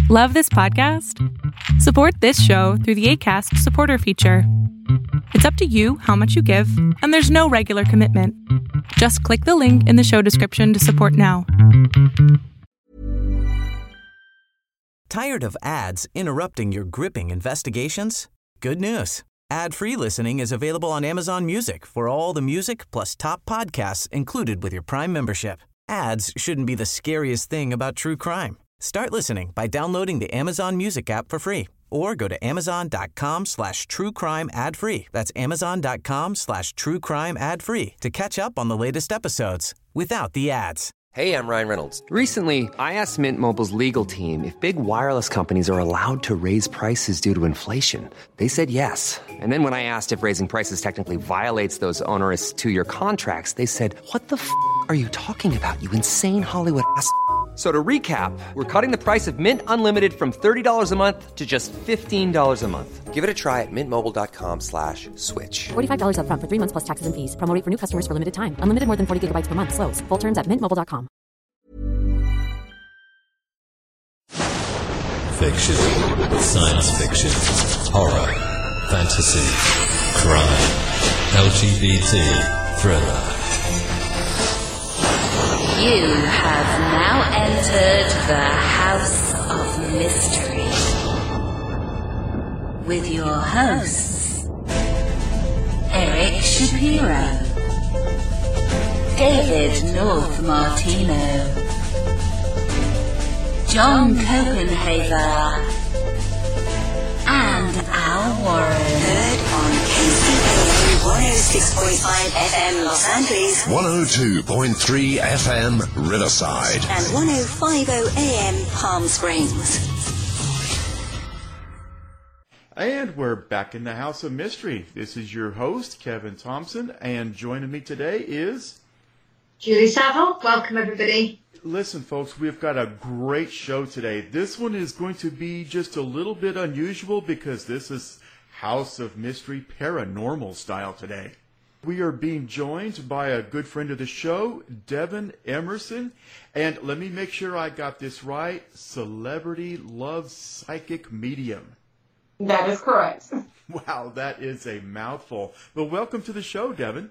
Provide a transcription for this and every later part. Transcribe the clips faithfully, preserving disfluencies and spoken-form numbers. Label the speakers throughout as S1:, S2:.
S1: Love this podcast? Support this show through the Acast supporter feature. It's up to you how much you give, and there's no regular commitment. Just click the link in the show description to support now.
S2: Tired of ads interrupting your gripping investigations? Good news. Ad-free listening is available on Amazon Music for all the music plus top podcasts included with your Prime membership. Ads shouldn't be the scariest thing about true crime. Start listening by downloading the Amazon Music app for free or go to amazon.com slash true crime ad free. That's amazon.com slash true crime ad free to catch up on the latest episodes without the ads.
S3: Hey, I'm Ryan Reynolds. Recently, I asked Mint Mobile's legal team if big wireless companies are allowed to raise prices due to inflation. They said yes. And then when I asked if raising prices technically violates those onerous two-year contracts, they said, what the f*** are you talking about, you insane Hollywood ass f- So to recap, we're cutting the price of Mint Unlimited from thirty dollars a month to just fifteen dollars a month. Give it a try at mintmobile.com slash switch.
S4: forty-five dollars up front for three months plus taxes and fees. Promo rate for new customers for limited time. Unlimited more than forty gigabytes per month. Slows full terms at mint mobile dot com.
S5: Fiction, science fiction, horror, fantasy, crime, L G B T, thriller.
S6: You have now entered the House of Mystery with your hosts, Eric Shapiro, David North Martino, John Copenhaver, and Al Warren. Heard on K C P one oh six point five F M Los Angeles,
S7: one oh two point three F M Riverside,
S6: and one oh five point oh A M Palm Springs.
S8: And we're back in the House of Mystery. This is your host, Kevin Thompson, and joining me today is...
S9: Julie Saville. Welcome, everybody.
S8: Listen, folks, we've got a great show today. This one is going to be just a little bit unusual because this is House of Mystery paranormal style today. We are being joined by a good friend of the show, Devin Emerson, and let me make sure I got this right, celebrity love psychic medium.
S9: That is correct.
S8: Wow, that is a mouthful. Well, welcome to the show, Devin.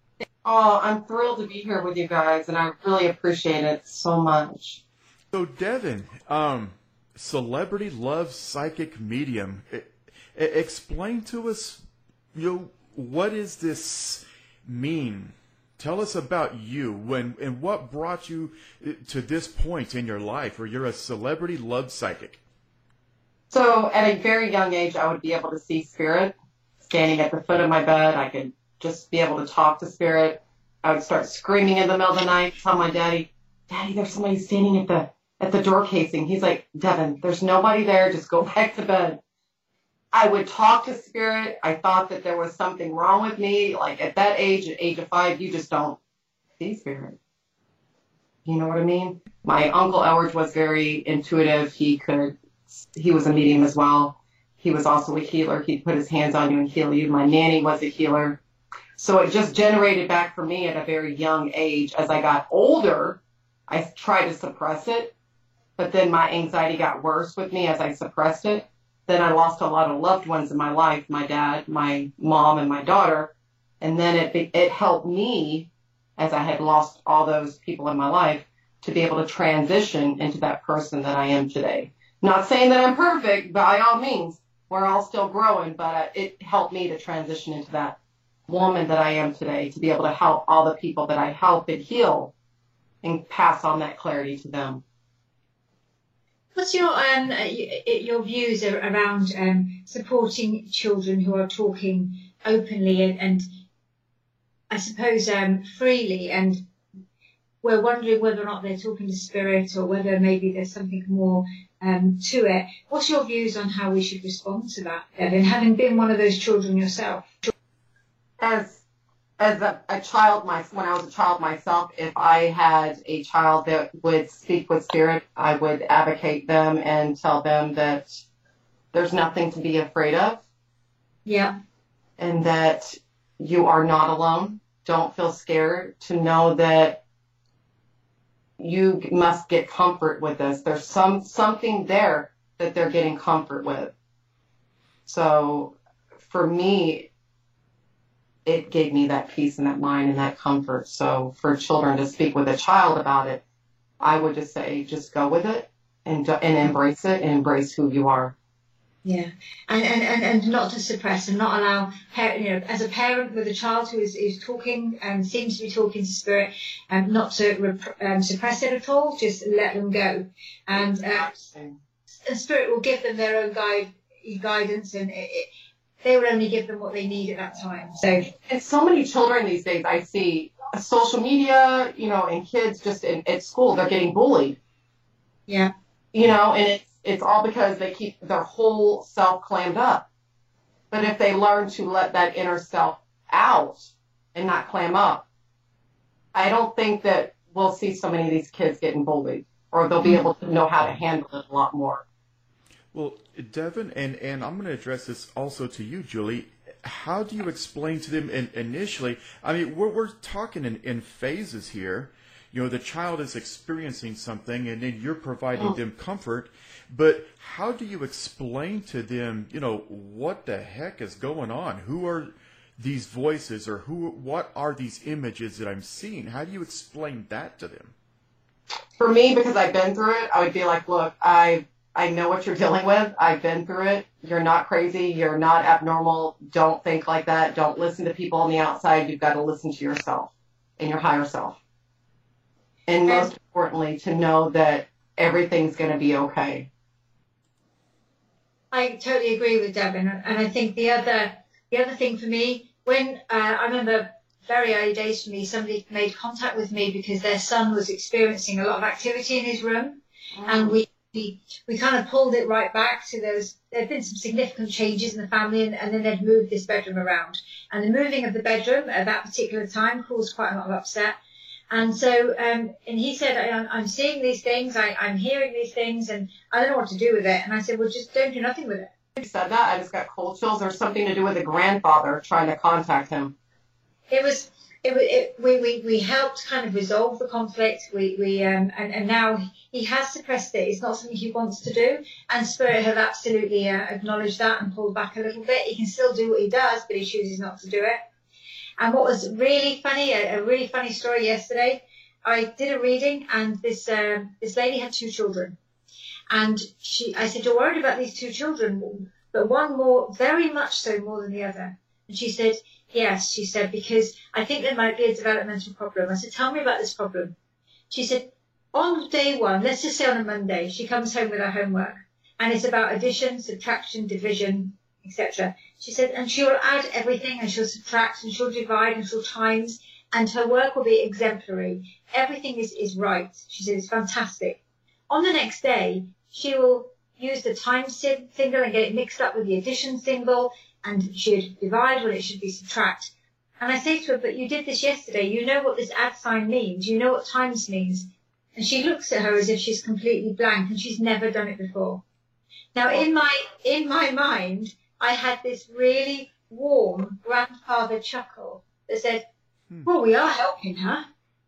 S9: Oh, I'm thrilled to be here with you guys, and I really appreciate it so much.
S8: So, Devin, um, celebrity love psychic medium. I, I, explain to us, you know, what does this mean? Tell us about you when, and what brought you to this point in your life where you're a celebrity love psychic.
S9: So, at a very young age, I would be able to see spirit standing at the foot of my bed. I could just be able to talk to spirit. I would start screaming in the middle of the night, tell my daddy, Daddy, there's somebody standing at the at the door casing. He's like, Devin, there's nobody there. Just go back to bed. I would talk to spirit. I thought that there was something wrong with me. Like at that age, at age of five, you just don't see spirit. You know what I mean? My Uncle Elward was very intuitive. He could, he was a medium as well. He was also a healer. He'd put his hands on you and heal you. My nanny was a healer. So it just generated back for me at a very young age. As I got older, I tried to suppress it, but then my anxiety got worse with me as I suppressed it. Then I lost a lot of loved ones in my life, my dad, my mom, and my daughter. And then it it helped me, as I had lost all those people in my life, to be able to transition into that person that I am today. Not saying that I'm perfect, by all means. We're all still growing, but it helped me to transition into that woman that I am today, to be able to help all the people that I help and heal and pass on that clarity to them.
S10: What's your um your views around um, supporting children who are talking openly and, and I suppose um, freely, and we're wondering whether or not they're talking to spirit or whether maybe there's something more um, to it. What's your views on how we should respond to that, Evan, having been one of those children yourself?
S9: As as a, a child, my, when I was a child myself, if I had a child that would speak with spirit, I would advocate them and tell them that there's nothing to be afraid of.
S10: Yeah.
S9: And that you are not alone. Don't feel scared, to know that you must get comfort with this. There's some something there that they're getting comfort with. So for me, it gave me that peace and that mind and that comfort. So for children to speak with a child about it, I would just say, just go with it and and embrace it and embrace who you are.
S10: Yeah, and, and, and, and not to suppress and not allow, you know, as a parent with a child who is, is talking and seems to be talking to spirit, um, not to rep- um, suppress it at all, just let them go. And, uh, and spirit will give them their own guide, guidance, and it, it, they will only give them what they need at that time. So,
S9: and so many children these days, I see social media, you know, and kids just in, at school, they're getting bullied.
S10: Yeah.
S9: You know, and it's, it's all because they keep their whole self clammed up. But if they learn to let that inner self out and not clam up, I don't think that we'll see so many of these kids getting bullied, or they'll be able to know how to handle it a lot more.
S8: Well, Devin, and, and I'm going to address this also to you, Julie. How do you explain to them in, initially? I mean, we're, we're talking in, in phases here. You know, the child is experiencing something, and then you're providing oh. them comfort. But how do you explain to them, you know, what the heck is going on? Who are these voices, or who? What are these images that I'm seeing? How do you explain that to them?
S9: For me, because I've been through it, I would be like, look, I I know what you're dealing with. I've been through it. You're not crazy. You're not abnormal. Don't think like that. Don't listen to people on the outside. You've got to listen to yourself and your higher self. And most importantly, to know that everything's going to be okay.
S10: I totally agree with Devin, and I think the other the other thing for me, when uh, I remember very early days for me, somebody made contact with me because their son was experiencing a lot of activity in his room, oh. and we, we we kind of pulled it right back to those. There had been some significant changes in the family, and, and then they'd moved this bedroom around, and the moving of the bedroom at that particular time caused quite a lot of upset. And so, um, and he said, I, I'm seeing these things, I, I'm hearing these things, and I don't know what to do with it. And I said, well, just don't do nothing with it.
S9: You said that, I just got cold chills. There's something to do with the grandfather trying to contact him.
S10: It was, it, it we, we, we helped kind of resolve the conflict. We, we, um, and, and now he has suppressed it. It's not something he wants to do. And Spirit have absolutely uh, acknowledged that and pulled back a little bit. He can still do what he does, but he chooses not to do it. And what was really funny, a, a really funny story yesterday, I did a reading, and this uh, this lady had two children. And she, I said, you're worried about these two children, but one more, very much so more than the other. And she said, yes, she said, because I think there might be a developmental problem. I said, tell me about this problem. She said, on day one, let's just say on a Monday, she comes home with her homework, and it's about addition, subtraction, division, et cetera. She said, and she'll add everything, and she'll subtract, and she'll divide, and she'll times, and her work will be exemplary. Everything is, is right. She said, it's fantastic. On the next day, she will use the times symbol and get it mixed up with the addition symbol, and she'd divide when it should be subtract. And I say to her, but you did this yesterday. You know what this add sign means. You know what times means. And she looks at her as if she's completely blank, and she's never done it before. Now, in my in my mind, I had this really warm grandfather chuckle that said, well, we are helping her.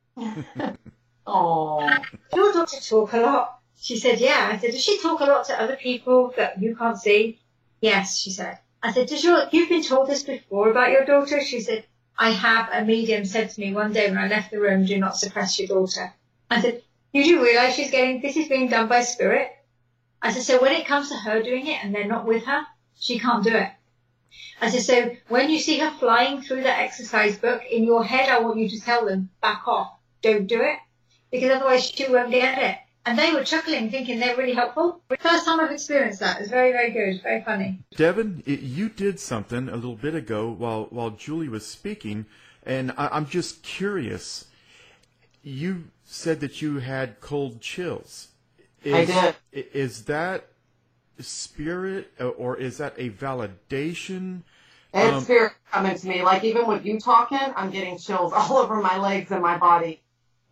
S9: Oh,
S10: your daughter talk a lot? She said, yeah. I said, does she talk a lot to other people that you can't see? Yes, she said. I said, does your, you've been told this before about your daughter? She said, I have. A medium said to me one day when I left the room, do not suppress your daughter. I said, you do realise she's getting, this is being done by spirit? I said, so when it comes to her doing it and they're not with her, she can't do it. I said, so when you see her flying through that exercise book, in your head, I want you to tell them, back off, don't do it, because otherwise she won't get it. And they were chuckling, thinking they're really helpful. First time I've experienced that. It was very, very good, very funny.
S8: Devin, it, you did something a little bit ago while while Julie was speaking, and I, I'm just curious. You said that you had cold chills. Is,
S9: I did.
S8: Is that spirit, or is that a validation?
S9: It's
S8: um,
S9: spirit coming to me. Like, even with you talking, I'm getting chills all over my legs and my body.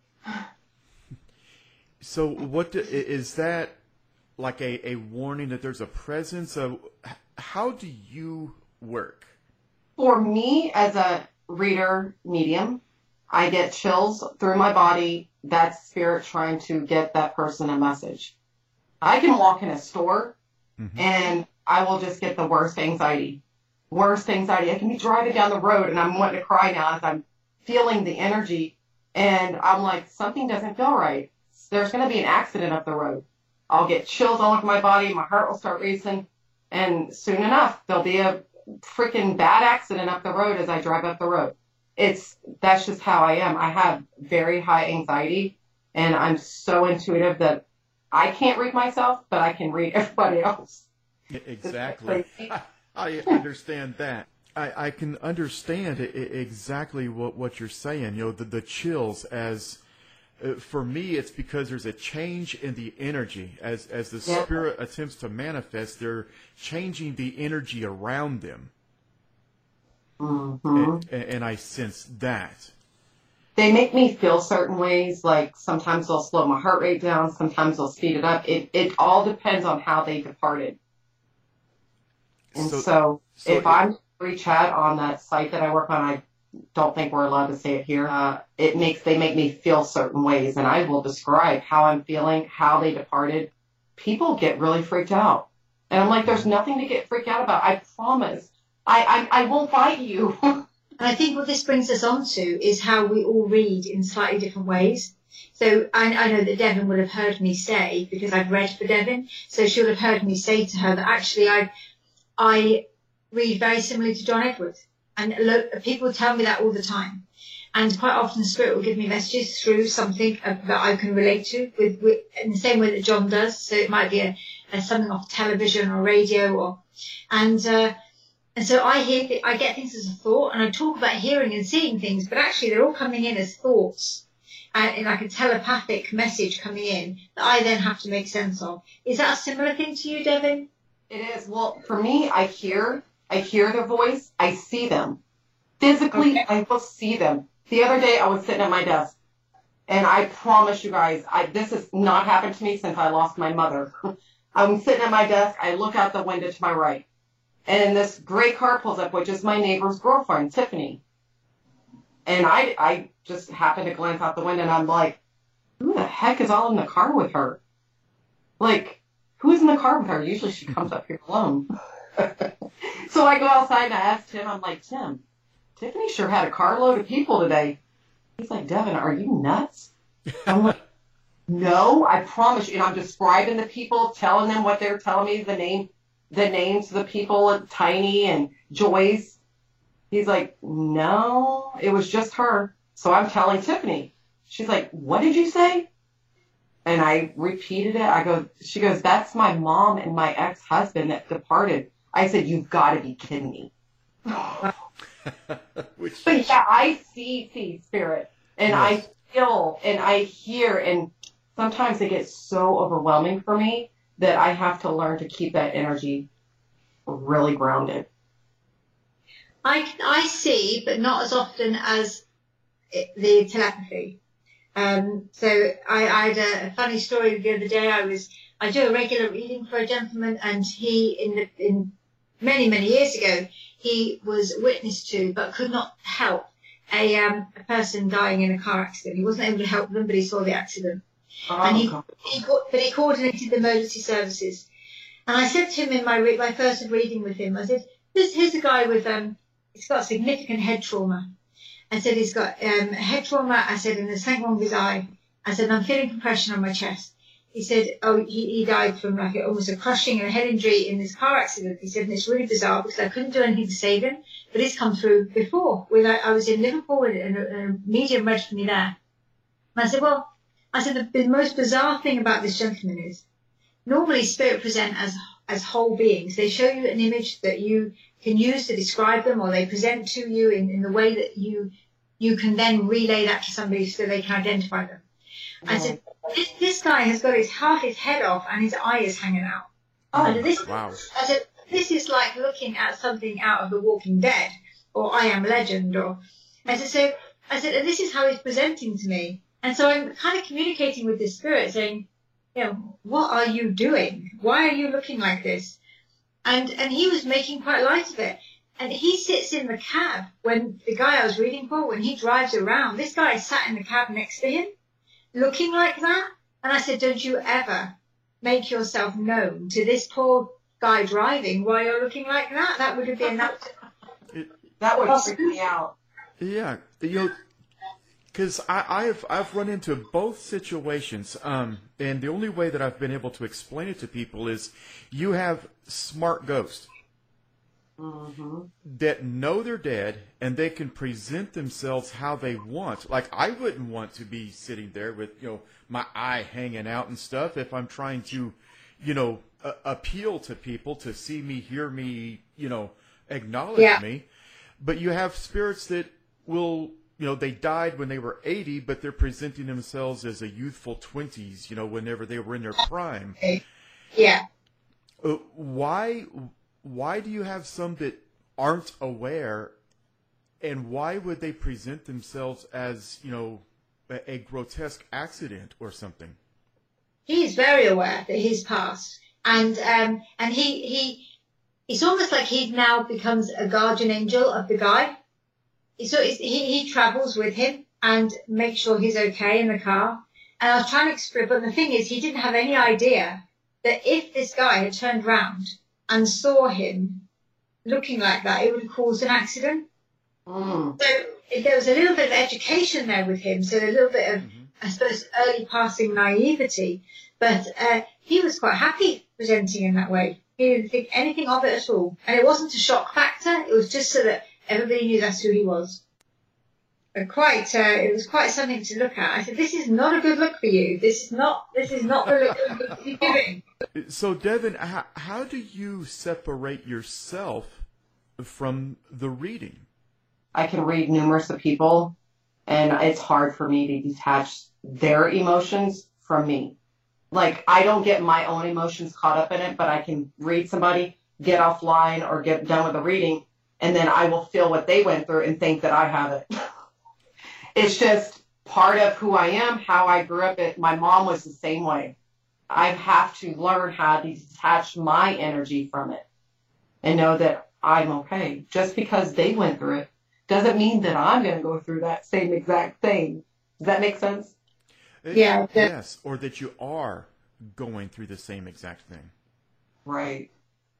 S8: So what do, is that, like a, a warning that there's a presence of, how do you work?
S9: For me, as a reader medium, I get chills through my body. That's spirit trying to get that person a message. I can walk in a store Mm-hmm. And I will just get the worst anxiety. Worst anxiety. I can be driving down the road and I'm wanting to cry now as I'm feeling the energy. And I'm like, something doesn't feel right. There's going to be an accident up the road. I'll get chills all over my body. My heart will start racing. And soon enough, there'll be a freaking bad accident up the road as I drive up the road. It's, that's just how I am. I have very high anxiety and I'm so intuitive that I can't read myself, but I can read everybody else.
S8: Exactly. I, I understand that. I, I can understand I- exactly what, what you're saying. You know, the, the chills as, uh, for me, it's because there's a change in the energy. As, as the
S9: Yeah.
S8: spirit attempts to manifest, they're changing the energy around them.
S9: Mm-hmm.
S8: And, and I sense that.
S9: They make me feel certain ways, like sometimes they'll slow my heart rate down, sometimes they'll speed it up. It it all depends on how they departed. And so,
S8: So- so
S9: if
S8: it-
S9: I'm free chat on that site that I work on, I don't think we're allowed to say it here. Uh, it makes they make me feel certain ways, and I will describe how I'm feeling, how they departed. People get really freaked out, and I'm like, "There's nothing to get freaked out about. I promise. I I, I won't bite you."
S10: And I think what this brings us on to is how we all read in slightly different ways. So I, I know that Devon would have heard me say, because I've read for Devon, so she would have heard me say to her that actually I I read very similarly to John Edwards. And lo- people tell me that all the time. And quite often Spirit will give me messages through something uh, that I can relate to with, with in the same way that John does. So it might be a, a something off television or radio or and uh And so I hear, th- I get things as a thought, and I talk about hearing and seeing things, but actually they're all coming in as thoughts, and, and like a telepathic message coming in that I then have to make sense of. Is that a similar thing to you, Devon?
S9: It is. Well, for me, I hear, I hear their voice. I see them. Physically, okay. I will see them. The other day, I was sitting at my desk, and I promise you guys, I, this has not happened to me since I lost my mother. I'm sitting at my desk. I look out the window to my right. And this gray car pulls up, which is my neighbor's girlfriend, Tiffany. And I I just happened to glance out the window, and I'm like, who the heck is all in the car with her? Like, who's in the car with her? Usually she comes up here alone. So I go outside, and I ask Tim, I'm like, Tim, Tiffany sure had a carload of people today. He's like, Devon, are you nuts? I'm like, no, I promise you. And I'm describing the people, telling them what they're telling me, the name. the names of the people, Tiny and Joyce. He's like, no, it was just her. So I'm telling Tiffany. She's like, what did you say? And I repeated it. I go, she goes, that's my mom and my ex-husband that departed. I said, you've got to be kidding me.
S8: Which...
S9: But yeah, I see, see spirit, and yes. I feel, and I hear, and sometimes it gets so overwhelming for me that I have to learn to keep that energy really grounded.
S10: I I see, but not as often as it, the telepathy. Um, so I, I had a, a funny story the other day. I was I do a regular reading for a gentleman, and he in the in many many years ago he was witness to, but could not help a um a person dying in a car accident. He wasn't able to help them, but he saw the accident. Oh, and he, he, but he coordinated the emergency services. And I said to him in my re- my first reading with him, I said, this, here's a guy with, um, he's got significant head trauma. I said, he's got um, head trauma. I said, and there's something wrong with his eye. I said, I'm feeling compression on my chest. He said, oh, he, he died from like a, almost a crushing and a head injury in this car accident. He said, and it's really bizarre because I couldn't do anything to save him, but it's come through before. When I, I was in Liverpool and a, a medium read for me there. And I said, well, I said, the, the most bizarre thing about this gentleman is normally spirit present as as whole beings. They show you an image that you can use to describe them, or they present to you in, in the way that you you can then relay that to somebody so they can identify them. Yeah. I said, this, this guy has got his half his head off and his eye is hanging out.
S8: Oh,
S10: I said, this,
S8: wow.
S10: I said, this is like looking at something out of The Walking Dead or I Am Legend. Or I said, so I said, and this is how he's presenting to me. And so I'm kind of communicating with this spirit saying, you know, what are you doing? Why are you looking like this? And and he was making quite light of it. And he sits in the cab when the guy I was reading for, when he drives around, this guy sat in the cab next to him, looking like that. And I said, don't you ever make yourself known to this poor guy driving while you're looking like that. That would have been that.
S9: That would freak me out.
S8: Yeah, you know, because I've I've run into both situations, um, and the only way that I've been able to explain it to people is you have smart ghosts
S9: mm-hmm.
S8: that know they're dead and they can present themselves how they want. Like I wouldn't want to be sitting there with you know my eye hanging out and stuff if I'm trying to, you know, a- appeal to people to see me, hear me, you know, acknowledge
S10: yeah.
S8: me. But you have spirits that will, you know, they died when they were eighty, but they're presenting themselves as a youthful twenties, you know, whenever they were in their prime.
S10: Yeah.
S8: Uh, why, why do you have some that aren't aware, and why would they present themselves as, you know, a, a grotesque accident or something?
S10: He's very aware that he's passed, and um, and he he. It's almost like he now becomes a guardian angel of the guy. So it's, he, he travels with him and makes sure he's okay in the car. And I was trying to explain, but the thing is, he didn't have any idea that if this guy had turned round and saw him looking like that, it would have caused an accident.
S9: Mm.
S10: So there was a little bit of education there with him, so a little bit of, mm-hmm. I suppose, early passing naivety. But uh, he was quite happy presenting in that way. He didn't think anything of it at all. And it wasn't a shock factor. It was just so that everybody knew that's who he was. And quite, uh, it was quite something to look at. I said, this is not a good look for you. This is not, this is not the look you're giving.
S8: So, Devin, how, how do you separate yourself from the reading?
S9: I can read numerous of people, and it's hard for me to detach their emotions from me. Like, I don't get my own emotions caught up in it, but I can read somebody, get offline or get done with the reading, and then I will feel what they went through and think that I have it. It's just part of who I am, how I grew up. It, my mom was the same way. I have to learn how to detach my energy from it and know that I'm okay. Just because they went through it doesn't mean that I'm going to go through that same exact thing. Does that make sense?
S10: Yeah.
S8: Yes, or that you are going through the same exact thing.
S9: Right.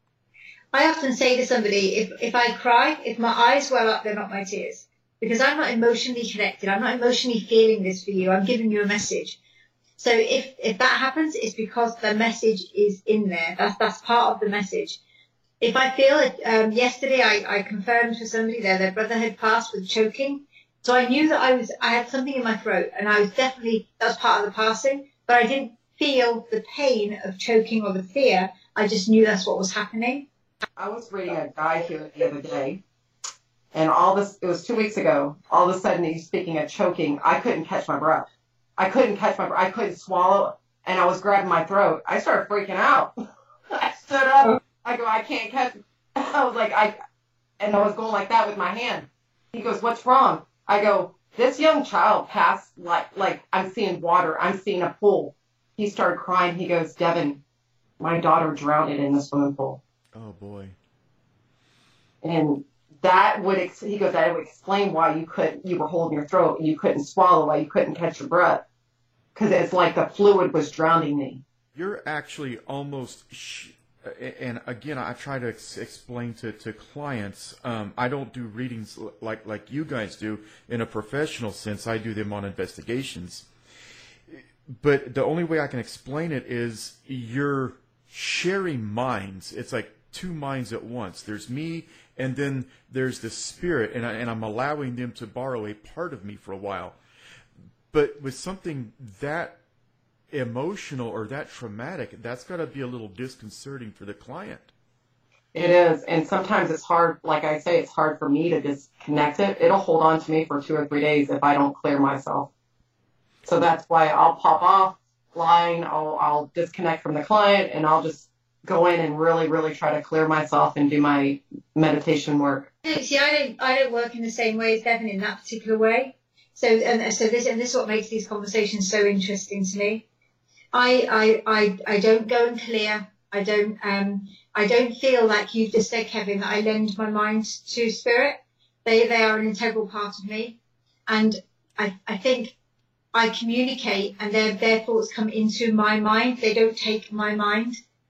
S10: I often say to somebody, if, if I cry, if my eyes well up, they're not my tears. Because I'm not emotionally connected. I'm not emotionally feeling this for you. I'm giving you a message. So if, if that happens, it's because the message is in there. That's, that's part of the message. If I feel it, um, yesterday I, I confirmed for somebody there, their brother had passed with choking. So I knew that I was, I had something in my throat, and I was definitely, that was part of the passing, but I didn't feel the pain of choking or the fear. I just knew that's what was happening.
S9: I was reading a guy here the other day, and all this, it was two weeks ago, all of a sudden he's speaking of choking. I couldn't catch my breath. I couldn't catch my breath. I couldn't swallow, and I was grabbing my throat. I started freaking out. I stood up. I go, I can't catch. I was like, I, and I was going like that with my hand. He goes, what's wrong? I go, this young child passed like, like I'm seeing water. I'm seeing a pool. He started crying. He goes, Devin, my daughter drowned in the swimming pool.
S8: Oh, boy.
S9: And that would, ex- he goes, that would explain why you couldn't, you were holding your throat and you couldn't swallow, why you couldn't catch your breath. Because it's like the fluid was drowning me.
S8: You're actually almost, sh- and again, I try to ex- explain to, to clients, um, I don't do readings like, like you guys do in a professional sense. I do them on investigations. But the only way I can explain it is you're sharing minds. It's like two minds at once. There's me, and then there's the spirit, and, I, and I'm allowing them to borrow a part of me for a while. But with something that emotional or that traumatic, that's got to be a little disconcerting for the client.
S9: It is, and sometimes it's hard, like I say, it's hard for me to disconnect it. It'll hold on to me for two or three days if I don't clear myself. So that's why I'll pop off line, I'll, I'll disconnect from the client, and I'll just go in and really, really try to clear myself and do my meditation work.
S10: See, I don't, I don't work in the same way as Devin in that particular way. So, and so this, and this is what makes these conversations so interesting to me. I, I, I, I don't go and clear. I don't, um, I don't feel like you've just said, Kevin, that I lend my mind to spirit. They, they are an integral part of me, and I, I think I communicate, and their, their thoughts come into my mind. They don't take my mind.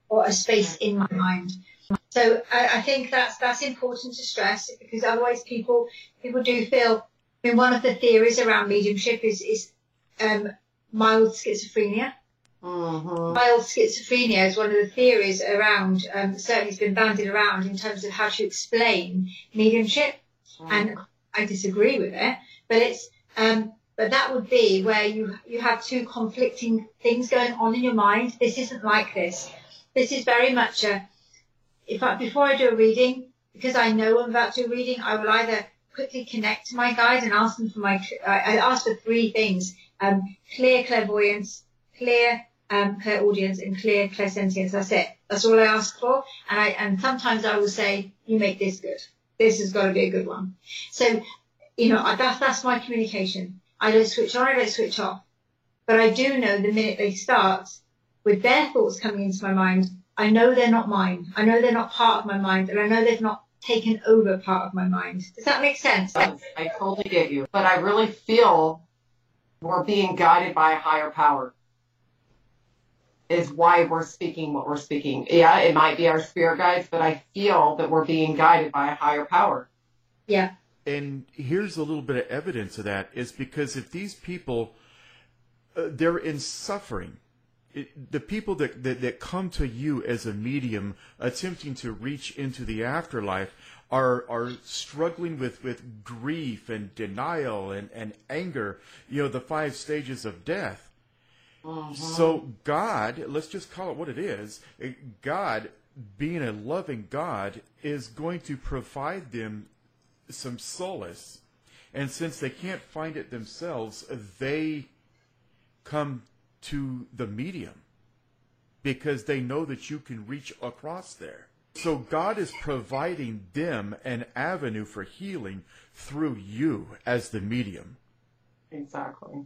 S10: or a space in my mind. So I, I think that's that's important to stress, because otherwise people people do feel. I mean, one of the theories around mediumship is is um, mild schizophrenia. Mm-hmm. Mild schizophrenia is one of the theories around. Um, certainly, has been bandied around in terms of how to explain mediumship, mm. and I disagree with it. But it's um, but that would be where you you have two conflicting things going on in your mind. This isn't like this. This is very much a. If I, before I do a reading, because I know I'm about to do a reading, I will either quickly connect to my guide and ask them for my. I ask for three things: um, clear clairvoyance, clear um, clairaudience, and clear clairsentience. That's it. That's all I ask for. And I and sometimes I will say, "You make this good. This has got to be a good one." So, you know, that's that's my communication. I don't switch on. I don't switch off. But I do know the minute they start with their thoughts coming into my mind, I know they're not mine. I know they're not part of my mind, and I know they've not taken over part of my mind. Does that make sense?
S9: I, I totally get you. But I really feel we're being guided by a higher power is why we're speaking what we're speaking. Yeah, it might be our spirit guides, but I feel that we're being guided by a higher power.
S10: Yeah.
S8: And here's a little bit of evidence of that is because if these people, uh, they're in suffering. It, the people that, that, that come to you as a medium attempting to reach into the afterlife are are struggling with, with grief and denial and, and anger, you know, the five stages of death. Uh-huh. So God, let's just call it what it is, God, being a loving God, is going to provide them some solace. And since they can't find it themselves, they come to the medium because they know that you can reach across there. So God is providing them an avenue for healing through you as the medium.
S9: Exactly.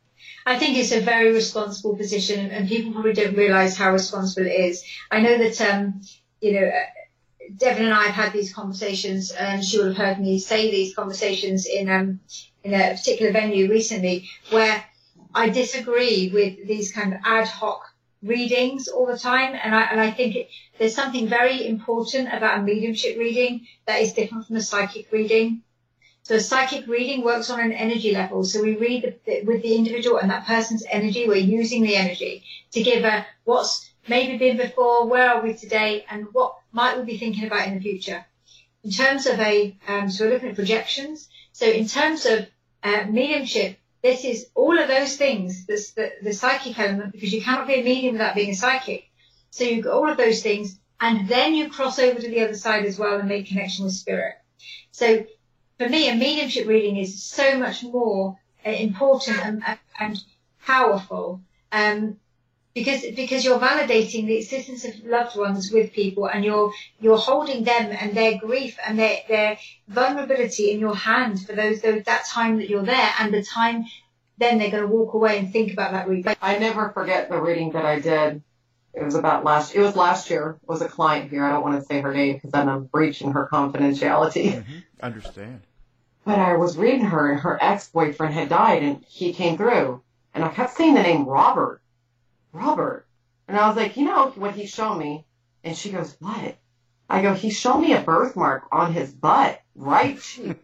S10: I think it's a very responsible position, and people probably don't realize how responsible it is. I know that, um, you know, Devon and I have had these conversations, and she will have heard me say these conversations in um, in a particular venue recently, where I disagree with these kind of ad hoc readings all the time, and I and I think it, there's something very important about a mediumship reading that is different from a psychic reading. So a psychic reading works on an energy level. So we read the, the, with the individual and that person's energy. We're using the energy to give a what's maybe been before, where are we today, and what might we be thinking about in the future. In terms of a, um, so we're looking at projections. So in terms of uh, mediumship, this is all of those things, this, the, the psychic element, because you cannot be a medium without being a psychic. So you've got all of those things, and then you cross over to the other side as well and make connection with spirit. So for me, a mediumship reading is so much more uh, important and, and powerful um, because because you're validating the existence of loved ones with people, and you're you're holding them and their grief and their, their vulnerability in your hand for those, those that time that you're there, and the time then they're going to walk away and think about that reading.
S9: I never forget the reading that I did. It was about last. It was last year. It was a client here. I don't want to say her name because then I'm breaching her confidentiality.
S8: Mm-hmm. Understand.
S9: But I was reading her, and her ex-boyfriend had died, and he came through. And I kept saying the name Robert. Robert. And I was like, you know what he showed me? And she goes, what? I go, he showed me a birthmark on his butt, right cheek.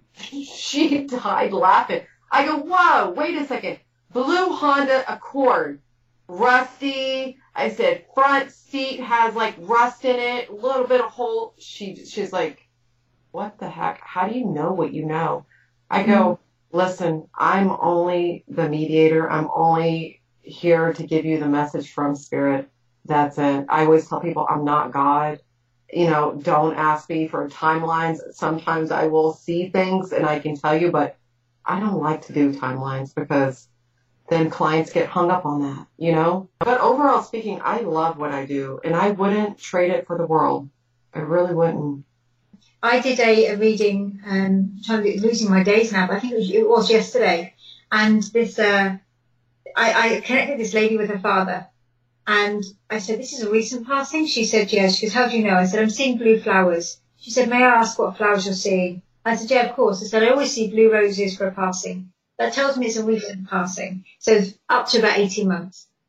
S9: She died laughing. I go, whoa, wait a second. Blue Honda Accord. Rusty. I said, front seat has like rust in it, a little bit of hole. She, she's like, what the heck? How do you know what you know? I go, listen, I'm only the mediator. I'm only here to give you the message from spirit. That's it. I always tell people I'm not God. You know, don't ask me for timelines. Sometimes I will see things and I can tell you, but I don't like to do timelines because then clients get hung up on that, you know? But overall speaking, I love what I do, and I wouldn't trade it for the world. I really wouldn't.
S10: I did a, a reading, um, I'm trying to be losing my days now, but I think it was, it was yesterday. And this, uh, I, I connected this lady with her father. And I said, this is a recent passing? She said, yes. She goes, how do you know? I said, I'm seeing blue flowers. She said, may I ask what flowers you're seeing? I said, yeah, of course. I said, I always see blue roses for a passing. That tells me it's a recent passing. So up to about eighteen months.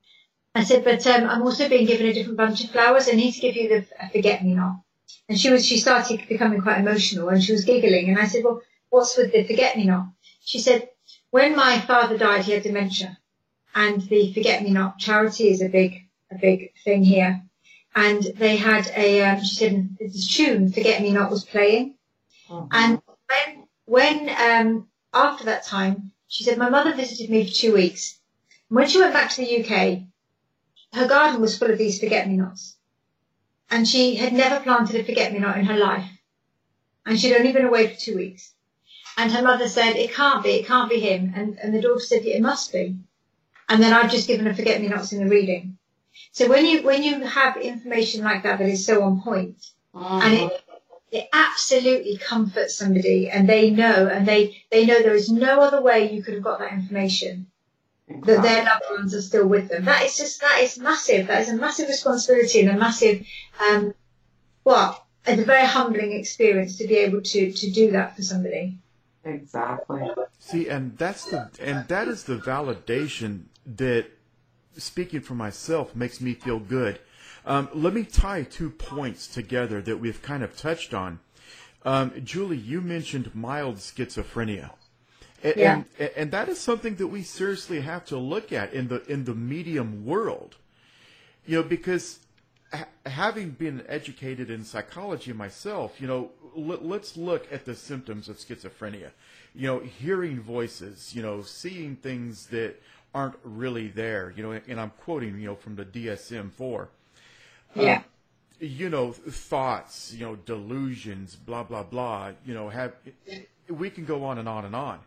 S10: I said, but um, I'm also being given a different bunch of flowers. I need to give you the a forget-me-not. And she was, she started becoming quite emotional and she was giggling. And I said, well, what's with the forget-me-not? She said, when my father died, he had dementia. And the forget-me-not charity is a big, a big thing here. And they had a, um, she said, this tune, Forget-me-not, was playing. Mm-hmm. And when, when, um, after that time, she said, my mother visited me for two weeks. When she went back to the U K, her garden was full of these forget-me-nots. And she had never planted a forget-me-not in her life. And she'd only been away for two weeks. And her mother said, it can't be, it can't be him. And, and the daughter said, yeah, it must be. And then I've just given her forget-me-nots in the reading. So when you when you have information like that that is so on point, mm. and it, it absolutely comforts somebody, and they know, and they, they know there is no other way you could have got that information, exactly. that their loved ones are still with them. That is just, that is massive. That is a massive responsibility and a massive, um, well, it's a very humbling experience to be able to, to do that for somebody.
S9: Exactly.
S8: See, and that's the, and that is the validation that, speaking for myself, makes me feel good. Um, let me tie two points together that we've kind of touched on. Um, Julie, you mentioned mild schizophrenia. And,
S10: yeah.
S8: and, and that is something that we seriously have to look at in the in the medium world. You know, because ha- having been educated in psychology myself, you know, l- let's look at the symptoms of schizophrenia. You know, hearing voices, you know, seeing things that aren't really there, you know, and I'm quoting, you know, from the D S M four.
S10: Yeah.
S8: Um, you know, thoughts, you know, delusions, blah, blah, blah, you know, have, we can go on and on and on.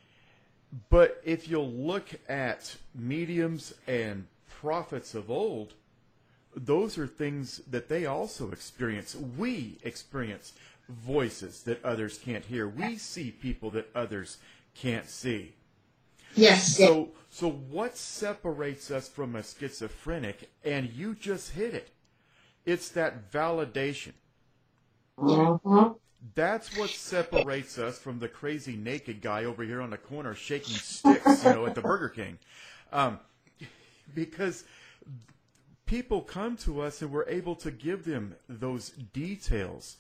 S8: But if you'll look at mediums and prophets of old, those are things that they also experience. We experience voices that others can't hear. We see people that others can't see.
S10: Yes.
S8: So, so what separates us from a schizophrenic? And you just hit it. It's that validation.
S9: Mm-hmm.
S8: That's what separates us from the crazy naked guy over here on the corner shaking sticks, you know, at the Burger King. Um, because people come to us and we're able to give them those details.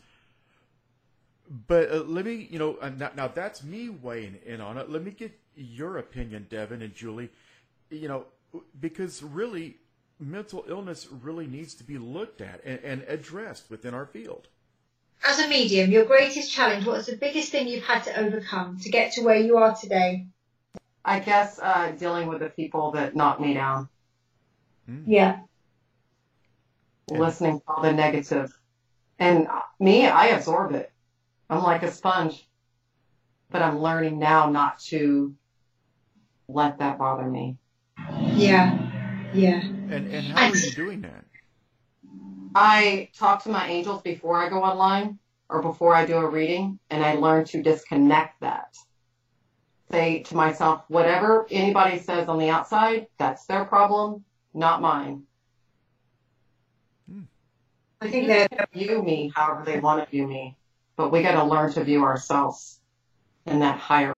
S8: But uh, let me, you know, uh, now, now that's me weighing in on it. Let me get your opinion, Devin and Julie, you know, because really mental illness really needs to be looked at and, and addressed within our field.
S10: As a medium, your greatest challenge, what is the biggest thing you've had to overcome to get to where you are today?
S9: I guess uh, dealing with the people that knock me down.
S8: Mm.
S10: Yeah.
S9: Listening to all the negative. And me, I absorb it. I'm like a sponge. But I'm learning now not to let that bother me.
S10: Yeah. Yeah.
S8: And and how are you doing that?
S9: I talk to my angels before I go online or before I do a reading, and I learn to disconnect that. Say to myself, whatever anybody says on the outside, that's their problem, not mine.
S8: Hmm.
S9: I think they view me however they want to view me, but we got to learn to view ourselves in that higher.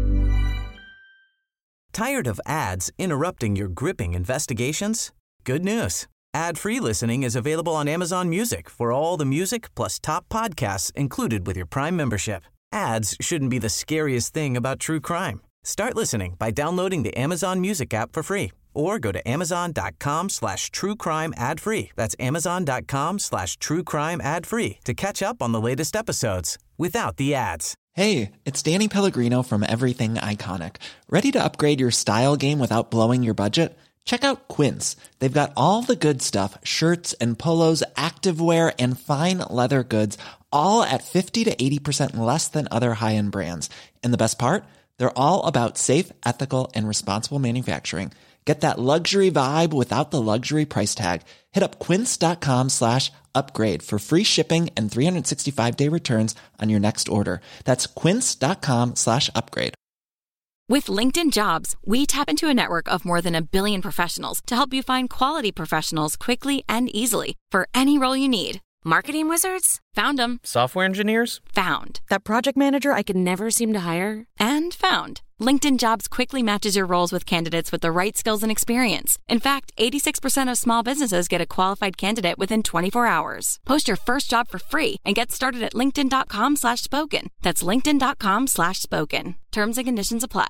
S2: Tired of ads interrupting your gripping investigations? Good news. Ad-free listening is available on Amazon Music for all the music plus top podcasts included with your Prime membership. Ads shouldn't be the scariest thing about true crime. Start listening by downloading the Amazon Music app for free or go to amazon.com slash true crime ad free. That's amazon.com slash true crime ad free to catch up on the latest episodes without the ads.
S11: Hey, it's Danny Pellegrino from Everything Iconic. Ready to upgrade your style game without blowing your budget? Check out Quince. They've got all the good stuff, shirts and polos, activewear, and fine leather goods, all at fifty to eighty percent less than other high-end brands. And the best part? They're all about safe, ethical, and responsible manufacturing. Get that luxury vibe without the luxury price tag. Hit up quince.com slash upgrade for free shipping and three sixty-five day returns on your next order. That's quince.com slash upgrade.
S12: With LinkedIn Jobs, we tap into a network of more than a billion professionals to help you find quality professionals quickly and easily for any role you need. Marketing wizards? Found them.
S13: Software engineers?
S12: Found.
S4: That project manager I could never seem to hire?
S12: And found. LinkedIn Jobs quickly matches your roles with candidates with the right skills and experience. In fact, eighty-six percent of small businesses get a qualified candidate within twenty-four hours. Post your first job for free and get started at linkedin.com slash spoken. That's linkedin.com slash spoken. Terms and conditions apply.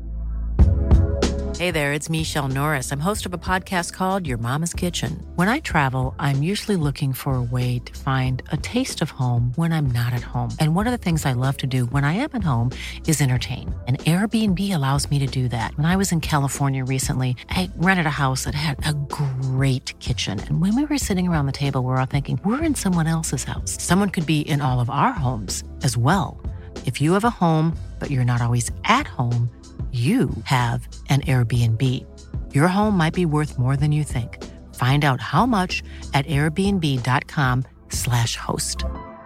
S13: Hey there, it's Michelle Norris. I'm host of a podcast called Your Mama's Kitchen. When I travel, I'm usually looking for a way to find a taste of home when I'm not at home. And one of the things I love to do when I am at home is entertain. And Airbnb allows me to do that. When I was in California recently, I rented a house that had a great kitchen. And when we were sitting around the table, we were all thinking, we're in someone else's house. Someone could be in all of our homes as well. If you have a home, but you're not always at home, you have an Airbnb. Your home might be worth more than you think. Find out how much at airbnb.com slash host.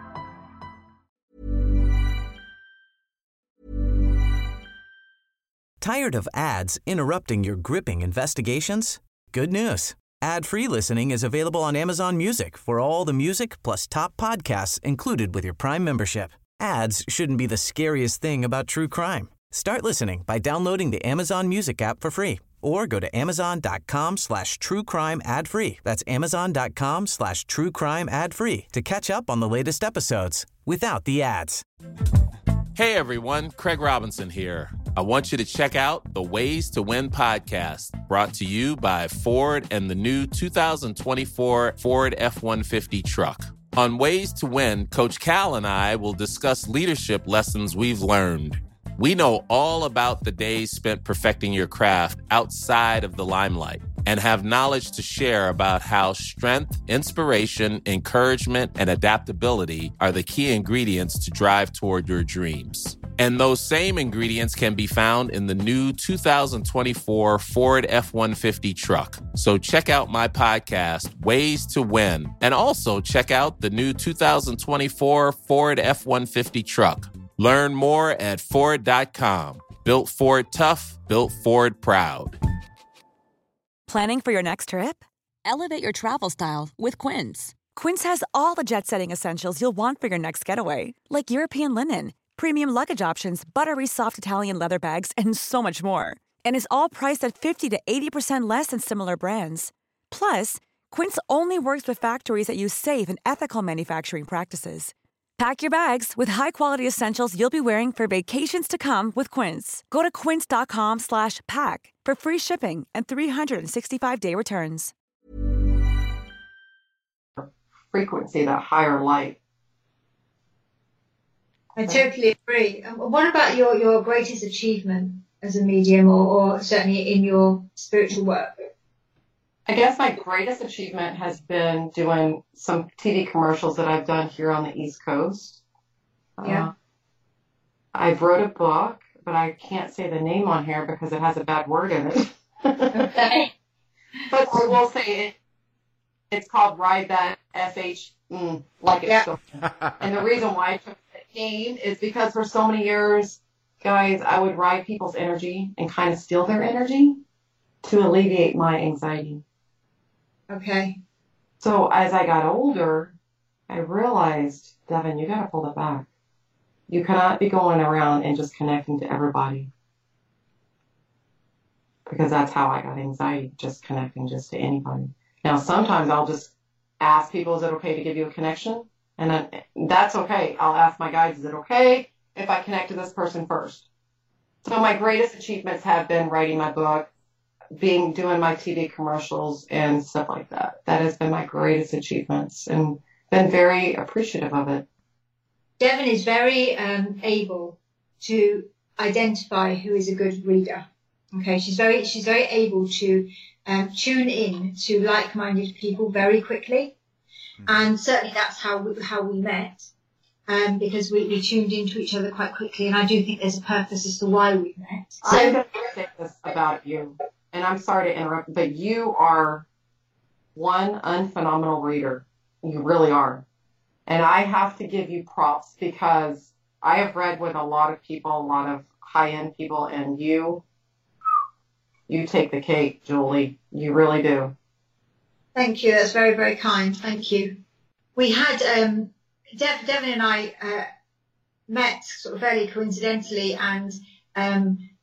S2: Tired of ads interrupting your gripping investigations? Good news. Ad-free listening is available on Amazon Music for all the music plus top podcasts included with your Prime membership. Ads shouldn't be the scariest thing about true crime. Start listening by downloading the Amazon Music app for free or go to amazon.com slash true crime ad free. That's amazon.com slash true crime ad free to catch up on the latest episodes without the ads.
S14: Hey everyone, Craig Robinson here. I want you to check out the Ways to Win podcast, brought to you by Ford and the new two thousand twenty-four Ford F one fifty truck. On Ways to Win, Coach Cal and I will discuss leadership lessons we've learned. We know all about the days spent perfecting your craft outside of the limelight and have knowledge to share about how strength, inspiration, encouragement, and adaptability are the key ingredients to drive toward your dreams. And those same ingredients can be found in the new two thousand twenty-four Ford F one fifty truck. So check out my podcast, Ways to Win, and also check out the new two thousand twenty-four Ford F one fifty truck. Learn more at Ford dot com. Built Ford tough, built Ford proud.
S15: Planning for your next trip? Elevate your travel style with Quince. Quince has all the jet-setting essentials you'll want for your next getaway, like European linen, premium luggage options, buttery soft Italian leather bags, and so much more. And is all priced at fifty to eighty percent less than similar brands. Plus, Quince only works with factories that use safe and ethical manufacturing practices. Pack your bags with high-quality essentials you'll be wearing for vacations to come with Quince. Go to quince.com slash pack for free shipping and three sixty-five day returns.
S9: Frequency, that higher light.
S10: I totally agree. Um, what about your, your greatest achievement as a medium or, or certainly in your spiritual work?
S9: I guess my greatest achievement has been doing some T V commercials that I've done here on the East Coast.
S10: Yeah.
S9: Uh, I've wrote a book, but I can't say the name on here because it has a bad word in it.
S10: Okay.
S9: But I will say it. It's called Ride That S H, mm, like it's
S10: Yeah.
S9: so. And the reason why I took that name is because for so many years, guys, I would ride people's energy and kind of steal their energy to alleviate my anxiety.
S10: Okay.
S9: So as I got older, I realized, Devin, you got to pull it back. You cannot be going around and just connecting to everybody. Because that's how I got anxiety, just connecting just to anybody. Now, sometimes I'll just ask people, is it okay to give you a connection? And then, that's okay. I'll ask my guides, is it okay if I connect to this person first? So my greatest achievements have been writing my book, being doing my T V commercials and stuff like that. That has been my greatest achievements and been very appreciative of it.
S10: Devin is very um, able to identify who is a good reader. Okay, she's very she's very able to um, tune in to like-minded people very quickly, mm-hmm. and certainly that's how we, how we met, um, because we, we tuned into each other quite quickly. And I do think there's a purpose as to why we met. So,
S9: I'm going to say this about you. And I'm sorry to interrupt, but you are one unphenomenal reader. You really are. And I have to give you props because I have read with a lot of people, a lot of high-end people, and you, you take the cake, Julie. You really do.
S10: Thank you. That's very, very kind. Thank you. We had, um, Dev, Devin and I uh, met sort of fairly coincidentally, and um,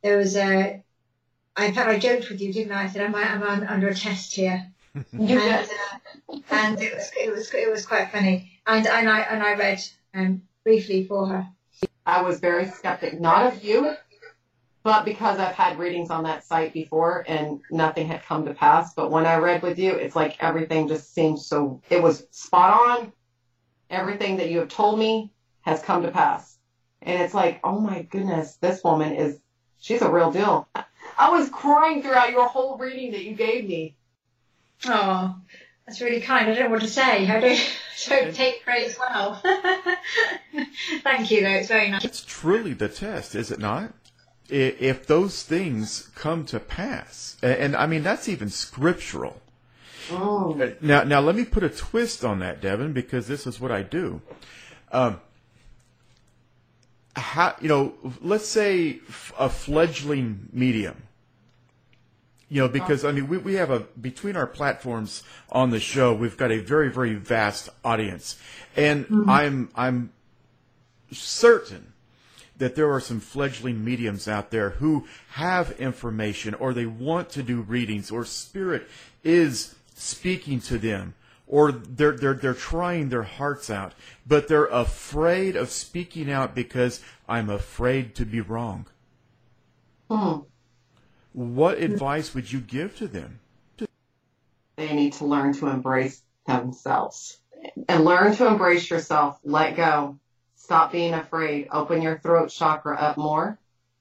S10: there was a, I, in fact, I joked with you, didn't I? I said, am I, am I under a test here? and, uh, and it was, it was, it was quite funny. And, and I, and I read um, briefly for her.
S9: I was very skeptic, not of you, but because I've had readings on that site before and nothing had come to pass. But when I read with you, it's like everything just seemed so, it was spot on. Everything that you have told me has come to pass. And it's like, oh my goodness, this woman is, she's a real deal. I was crying throughout your whole reading that you gave me.
S10: Oh, that's really kind. I don't know what to say. I don't, don't take praise well. Thank you, though. It's very nice.
S8: It's truly the test, is it not? If those things come to pass, and, and I mean, that's even scriptural. Oh. Now, now let me put a twist on that, Devin, because this is what I do. Um, how, you know, let's say a fledgling medium. You know, because, I mean, we, we have a, between our platforms on the show, we've got a very, very vast audience. And mm-hmm. I'm, I'm certain that there are some fledgling mediums out there who have information, or they want to do readings, or Spirit is speaking to them, or they're, they're, they're trying their hearts out, but they're afraid of speaking out because I'm afraid to be wrong.
S9: Hmm.
S8: What advice would you give to them?
S9: They need to learn to embrace themselves and learn to embrace yourself. Let go. Stop being afraid. Open your throat chakra up more.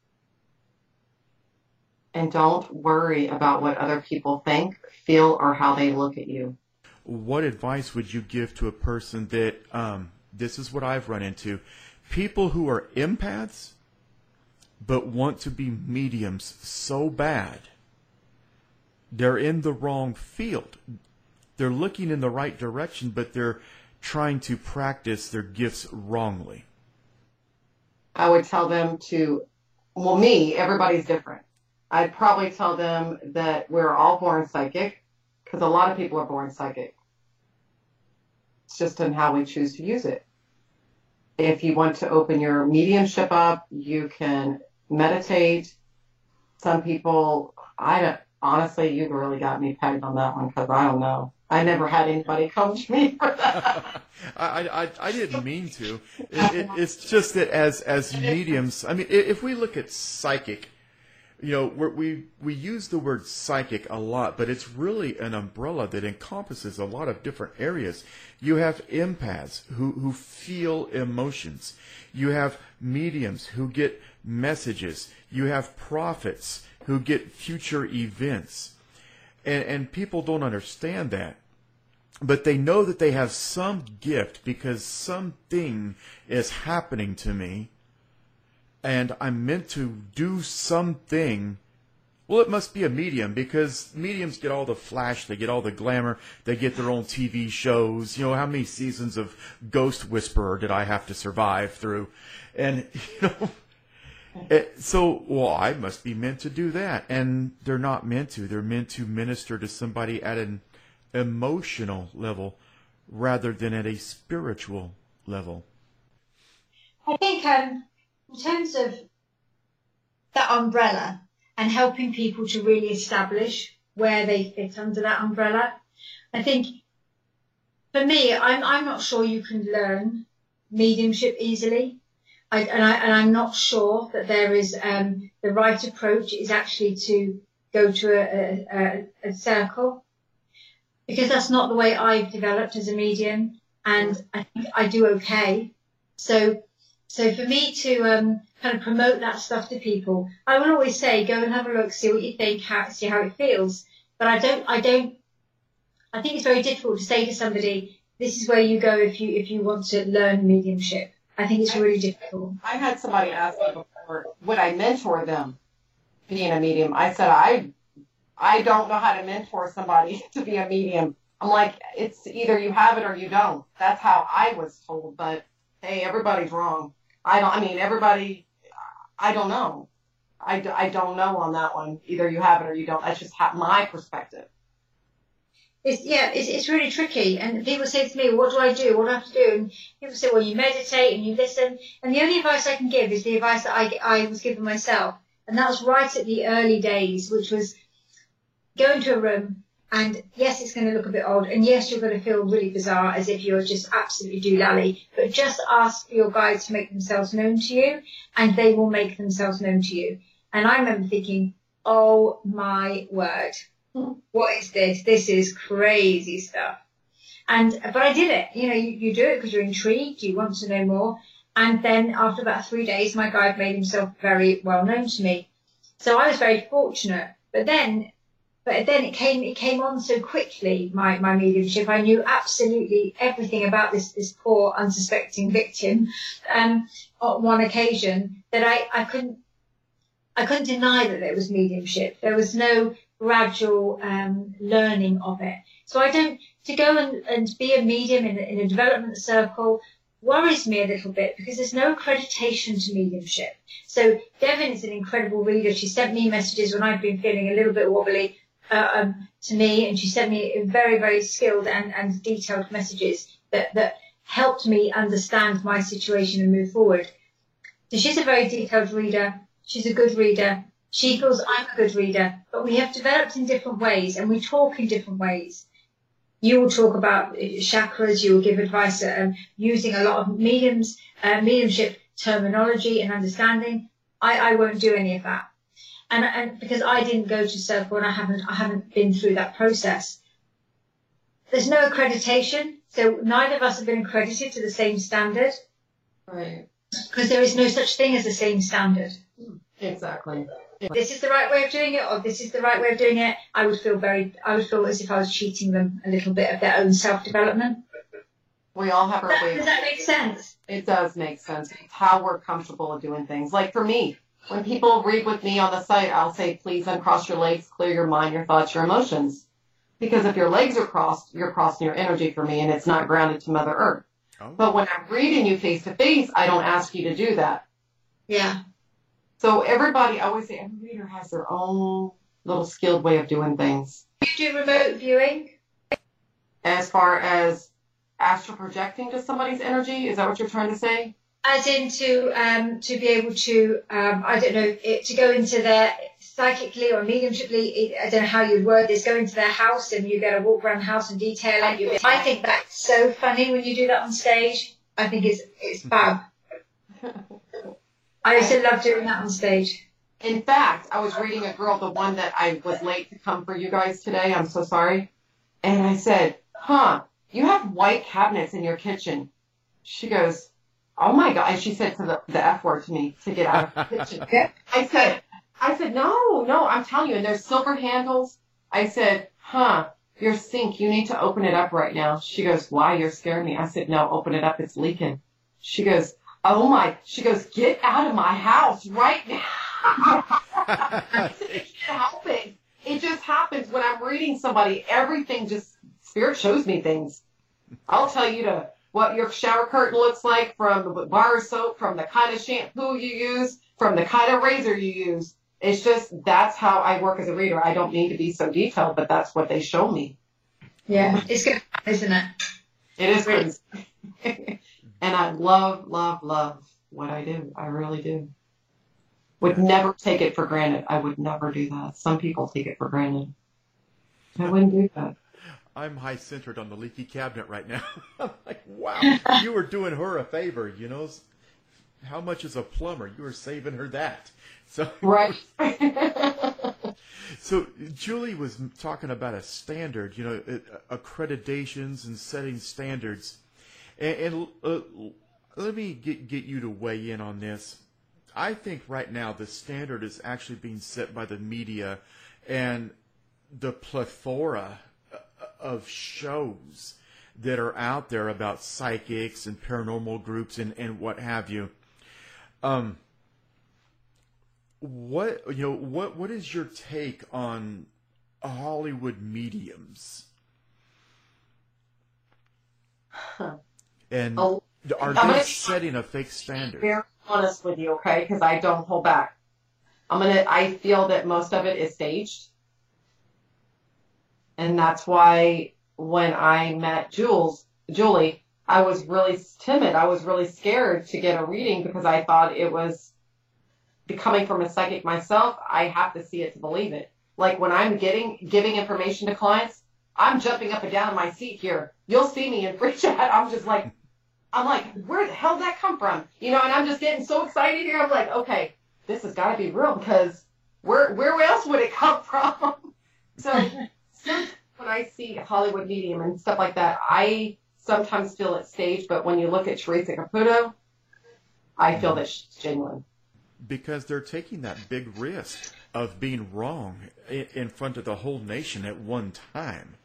S9: And don't worry about what other people think, feel, or how they look at you.
S8: What advice would you give to a person that, um, this is what I've run into, people who are empaths but want to be mediums so bad, they're in the wrong field. They're looking in the right direction, but they're trying to practice their gifts wrongly.
S9: I would tell them to, well, me, everybody's different. I'd probably tell them that we're all born psychic, because a lot of people are born psychic. It's just in how we choose to use it. If you want to open your mediumship up, you can meditate. Some people, I don't, honestly, you really got me pegged on that one, because I don't know. I never had anybody coach me for that.
S8: I, I, I didn't mean to. It, it, it's just that as, as mediums, I mean, if we look at psychic, you know, we're, we we use the word psychic a lot, but it's really an umbrella that encompasses a lot of different areas. You have empaths who, who feel emotions. You have mediums who get messages. You have prophets who get future events. And, and people don't understand that. But they know that they have some gift because something is happening to me. And I'm meant to do something. Well, it must be a medium, because mediums get all the flash, they get all the glamour, they get their own T V shows. You know, how many seasons of Ghost Whisperer did I have to survive through? And, you know, it, so, well, I must be meant to do that. And they're not meant to. They're meant to minister to somebody at an emotional level rather than at a spiritual level.
S10: I think, um, in terms of that umbrella and helping people to really establish where they fit under that umbrella, I think for me, I'm I'm not sure you can learn mediumship easily, I, and I and I'm not sure that there is um, the right approach is actually to go to a, a, a circle, because that's not the way I've developed as a medium, and I think I do okay. So. So for me to um, kind of promote that stuff to people, I will always say, go and have a look, see what you think, how, see how it feels. But I don't, I don't, I think it's very difficult to say to somebody, this is where you go if you if you want to learn mediumship. I think it's really difficult.
S9: I had somebody ask me before, would I mentor them being a medium? I said, I, I don't know how to mentor somebody to be a medium. I'm like, it's either you have it or you don't. That's how I was told, but hey, everybody's wrong. I don't, I mean, everybody, I don't know. I, I don't know on that one. Either you have it or you don't. That's just my perspective.
S10: It's, yeah, it's, it's really tricky. And people say to me, what do I do? What do I have to do? And people say, well, you meditate and you listen. And the only advice I can give is the advice that I, I was given myself. And that was right at the early days, which was go into a room and yes, it's going to look a bit odd. And yes, you're going to feel really bizarre as if you're just absolutely doolally, but just ask for your guides to make themselves known to you and they will make themselves known to you. And I remember thinking, oh my word, what is this? This is crazy stuff. And, but I did it. You know, you, you do it because you're intrigued. You want to know more. And then after about three days, my guide made himself very well known to me. So I was very fortunate. But then, but then it came, it came on so quickly, my, my mediumship. I knew absolutely everything about this, this poor unsuspecting victim, um, on one occasion that I, I couldn't, I couldn't deny that there was mediumship. There was no gradual, um, learning of it. So I don't, to go and, and be a medium in, in a development circle worries me a little bit because there's no accreditation to mediumship. So Devin is an incredible reader. She sent me messages when I've been feeling a little bit wobbly uh, um, to me, and she sent me very, very skilled and, and detailed messages that, that helped me understand my situation and move forward. So she's a very detailed reader. She's a good reader. She feels I'm a good reader, but we have developed in different ways and we talk in different ways. You will talk about chakras. You will give advice um, using a lot of mediums, uh, mediumship terminology and understanding. I, I won't do any of that, and, and because I didn't go to circle and I haven't, I haven't been through that process. There's no accreditation, so neither of us have been accredited to the same standard,
S9: right?
S10: Because there is no such thing as the same standard.
S9: Exactly.
S10: This is the right way of doing it, or this is the right way of doing it. I would feel very, I would feel as if I was cheating them a little bit of their own self-development.
S9: We all have our
S10: Does that,
S9: ways.
S10: does that make sense?
S9: It does make sense. It's how we're comfortable with doing things. Like for me, when people read with me on the site, I'll say, please uncross your legs, clear your mind, your thoughts, your emotions. Because if your legs are crossed, you're crossing your energy for me, and it's not grounded to Mother Earth. Oh. But when I'm reading you face to face, I don't ask you to do that.
S10: Yeah.
S9: So everybody, I always say, every reader has their own little skilled way of doing things.
S10: You do remote viewing?
S9: As far as astral projecting to somebody's energy, is that what you're trying to say?
S10: As in to, um, to be able to, um, I don't know, it, to go into their, psychically or mediumshiply, I don't know how you'd word this, go into their house and you get to walk around the house and detail it. I think that's so funny when you do that on stage. I think it's, it's fab. I used to love doing that on stage.
S9: In fact, I was reading a girl, the one that I was late to come for you guys today. I'm so sorry. And I said, huh, you have white cabinets in your kitchen. She goes, oh my God. And she said to the, the F word to me to get out of the kitchen. I said, I said, no, no, I'm telling you. And there's silver handles. I said, huh, your sink, you need to open it up right now. She goes, why? You're scaring me. I said, no, open it up. It's leaking. She goes, oh my, she goes, get out of my house right now. I said, I can't help it. It just happens when I'm reading somebody. Everything just, Spirit shows me things. I'll tell you to what your shower curtain looks like, from the bar of soap, from the kind of shampoo you use, from the kind of razor you use. It's just, that's how I work as a reader. I don't need to be so detailed, but that's what they show me.
S10: Yeah, it's good, isn't it?
S9: It is good. And I love, love, love what I do. I really do. Would never take it for granted. I would never do that. Some people take it for granted. I wouldn't do that.
S8: I'm high-centered on the leaky cabinet right now. I'm like, wow, you were doing her a favor, you know. How much is a plumber? You were saving her that. So,
S9: right.
S8: So Julie was talking about a standard, you know, accreditations and setting standards. And, and uh, let me get, get you to weigh in on this. I think right now the standard is actually being set by the media and the plethora of shows that are out there about psychics and paranormal groups and, and what have you. Um, what you know, what what is your take on Hollywood mediums?
S9: Huh.
S8: And
S9: oh,
S8: are
S9: I'm
S8: they
S9: gonna,
S8: setting a fake standard?
S9: Very honest with you, okay? Because I don't hold back. I'm gonna. I feel that most of it is staged, and that's why when I met Jules, Julie, I was really timid. I was really scared to get a reading because I thought it was coming from a psychic myself, I have to see it to believe it. Like when I'm getting giving information to clients, I'm jumping up and down in my seat here. You'll see me in free chat. I'm just like, I'm like, where the hell did that come from? You know, and I'm just getting so excited here. I'm like, okay, this has got to be real because where where else would it come from? So sometimes when I see Hollywood Medium and stuff like that, I sometimes feel it's staged. But when you look at Teresa Caputo, I feel that she's genuine.
S8: Because they're taking that big risk of being wrong in front of the whole nation at one time.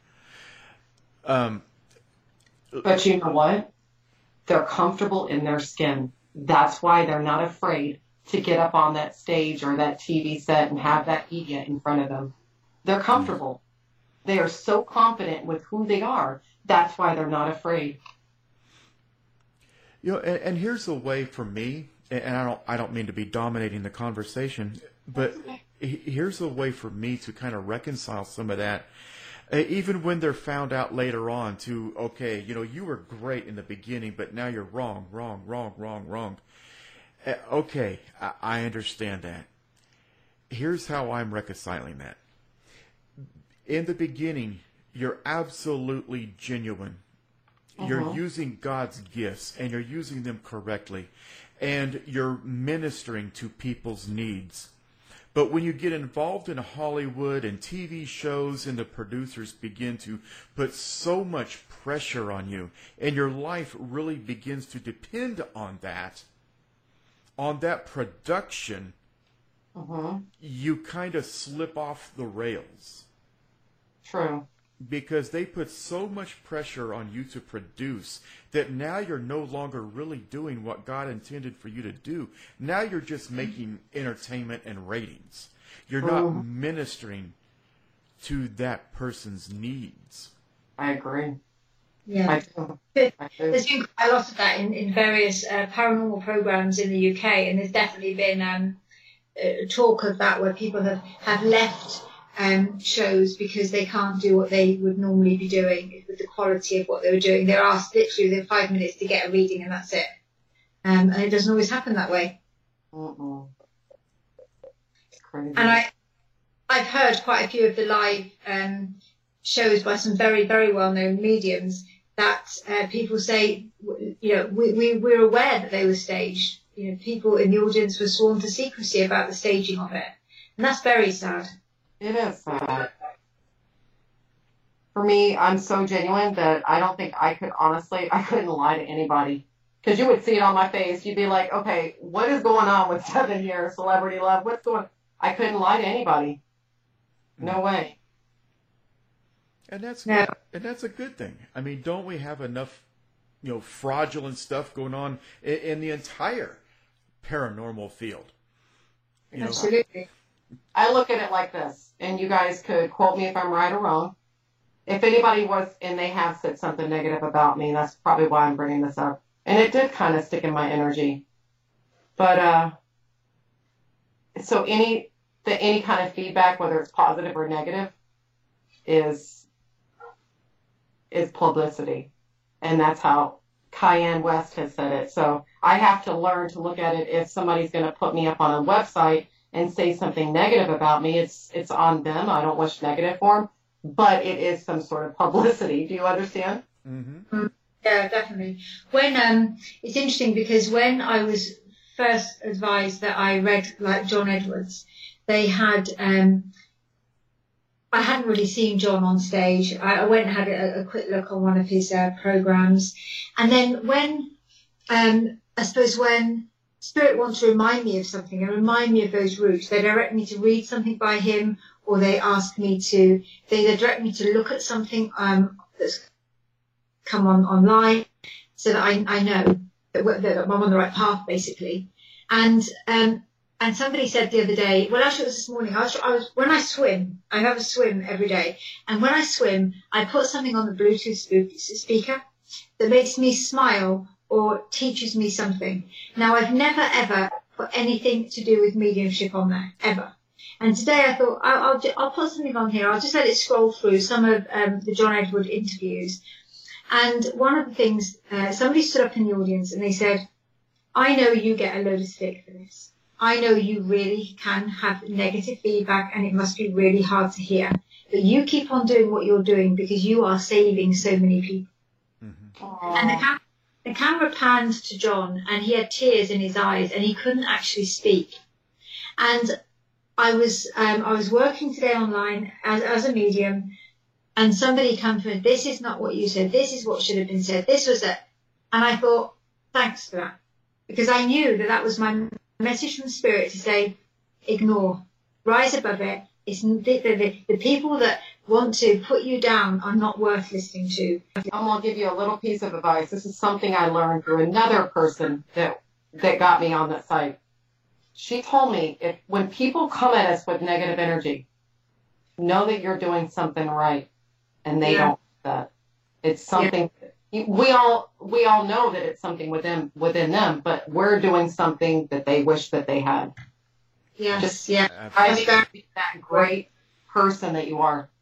S8: Um,
S9: but you know what? They're comfortable in their skin. That's why they're not afraid to get up on that stage or that T V set and have that media in front of them. They're comfortable. They are so confident with who they are. That's why they're not afraid.
S8: You know, and, and here's the way for me, and I don't, I don't mean to be dominating the conversation, but here's the way for me to kind of reconcile some of that. Even when they're found out later on to, okay, you know, you were great in the beginning, but now you're wrong, wrong, wrong, wrong, wrong. Okay, I, I understand that. Here's how I'm reconciling that. In the beginning, you're absolutely genuine. Uh-huh. You're using God's gifts, and you're using them correctly. And you're ministering to people's needs. But when you get involved in Hollywood and T V shows and the producers begin to put so much pressure on you and your life really begins to depend on that, on that production, uh-huh. you kind of slip off the rails.
S9: True.
S8: Because they put so much pressure on you to produce that now you're no longer really doing what God intended for you to do. Now you're just making entertainment and ratings. You're not oh. ministering to that person's needs.
S9: I agree.
S10: Yeah.
S9: I do. I do.
S10: There's been quite a lot of that in, in various uh, paranormal programs in the U K, and there's definitely been um, uh, talk of that where people have, have left Um, shows because they can't do what they would normally be doing with the quality of what they were doing. They're asked literally within five minutes to get a reading and that's it. Um, and it doesn't always happen that way.
S9: Uh-uh. It's crazy.
S10: And I, I've heard quite a few of the live um, shows by some very, very well-known mediums that uh, people say, you know, we, we, we're aware that they were staged. You know, people in the audience were sworn to secrecy about the staging of it. And that's very sad.
S9: It is sad. For me, I'm so genuine that I don't think I could, honestly, I couldn't lie to anybody. Because you would see it on my face. You'd be like, okay, what is going on with seven years celebrity love? What's going on? I couldn't lie to anybody. No way.
S8: And that's
S9: no.
S8: and that's a good thing. I mean, don't we have enough, you know, fraudulent stuff going on in, in the entire paranormal field? You know?
S9: Absolutely. I look at it like this, and you guys could quote me if I'm right or wrong. If anybody was, and they have said something negative about me, that's probably why I'm bringing this up. And it did kind of stick in my energy. But, uh, so any, the, any kind of feedback, whether it's positive or negative, is, is publicity. And that's how Cayenne West has said it. So I have to learn to look at it. If somebody's going to put me up on a website and say something negative about me, it's it's on them. I don't wish negative for them, but it is some sort of publicity. Do you understand?
S8: Mm-hmm.
S10: Yeah, definitely. When um, it's interesting because when I was first advised that I read like John Edwards, they had um, I hadn't really seen John on stage. I, I went and had a, a quick look on one of his uh, programs, and then when um, I suppose when Spirit wants to remind me of something and remind me of those roots, they direct me to read something by him, or they ask me to, they direct me to look at something um, that's come on online so that I, I know that, that I'm on the right path, basically. And um, and somebody said the other day, well, actually it was this morning, I was, I was when I swim, I have a swim every day, and when I swim, I put something on the Bluetooth speaker that makes me smile or teaches me something. Now, I've never, ever put anything to do with mediumship on there, ever. And today I thought, I'll, I'll, I'll put something on here. I'll just let it scroll through some of um, the John Edward interviews. And one of the things, uh, somebody stood up in the audience and they said, I know you get a load of stick for this. I know you really can have negative feedback and it must be really hard to hear. But you keep on doing what you're doing because you are saving so many people. Mm-hmm. And the, cam- the camera panned to John and he had tears in his eyes and he couldn't actually speak. And I was um, I was working today online as, as a medium and somebody came to me, this is not what you said, this is what should have been said, this was it. And I thought, thanks for that. Because I knew that that was my message from Spirit to say, ignore, rise above it. It's the, the, the people that want to put you down are not worth listening to.
S9: I'm going to give you a little piece of advice. This is something I learned through another person that that got me on that site. She told me, if when people come at us with negative energy, know that you're doing something right, and they yeah. don't do that. It's something yeah. we all we all know that it's something within within them, but we're doing something that they wish that they had.
S10: Yes,
S9: Just
S10: yeah.
S9: try to be that great person that you are.